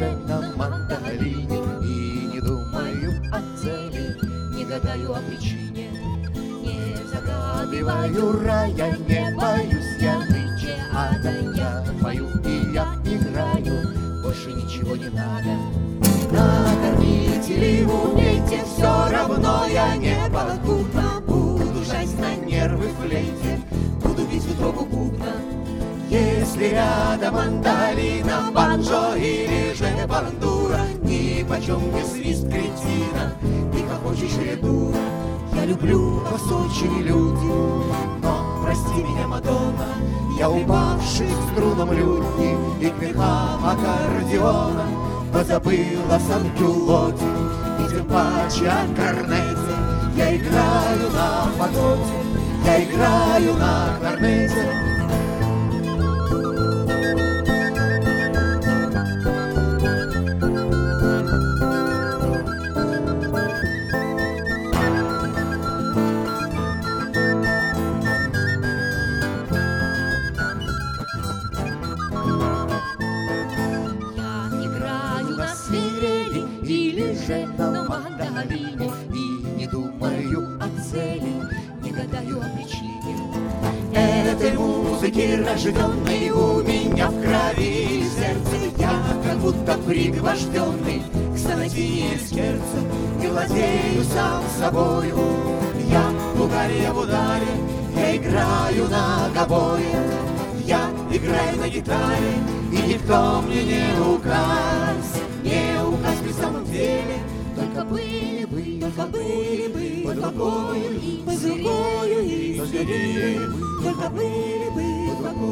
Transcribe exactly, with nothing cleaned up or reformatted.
же на мандолине. И не думаю о цели, Не гадаю о причине, не загадываю убиваю рая, не боюсь я нынче ада. Я пою и я играю, больше ничего не надо. накормите ли умейте, все равно я не могу. Буду жать на нервы флейте, Буду бить в утробу бубна. если рядом мандолина, банджо или же бандура. Ни почем не свист кретина, ты хохочешь или дура. Я люблю вас очень, люди, но прости меня, Мадонна, я упавший к струнам лютни и к верхам аккордеона позабыла санкюлоте и тем паче о корнете. Я играю на фаготе, я играю на корнете. Я играю на свирели или же на мандолине. И не думаю о цели, Не гадаю о причине, этой музыки рожденной у меня в крови и сердце. Я как будто пригвожденный к сонатине сердца, не владею сам собою. Я в ударе, я в ударе, я играю на гобое. Я играю на гитаре, и никто мне не указ, не указ при самом деле. только были бы, только были бы Под рукою и под зрели, рукою и и зрели, только были бы, под рукою